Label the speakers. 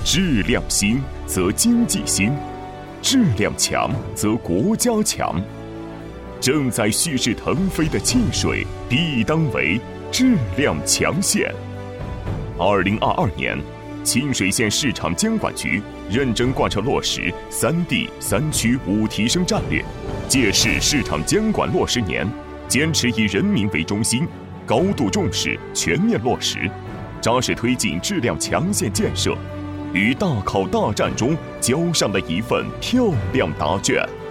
Speaker 1: 质量兴则经济兴，质量强则国家强。正在蓄势腾飞的沁水，必当为质量强县。2022年，沁水县市场监管局认真贯彻落实3地3区5提升战略，届市市场监管落实年，坚持以人民为中心，高度重视全面落实，扎实推进质量强县建设，于大考大战中交上了一份漂亮答卷。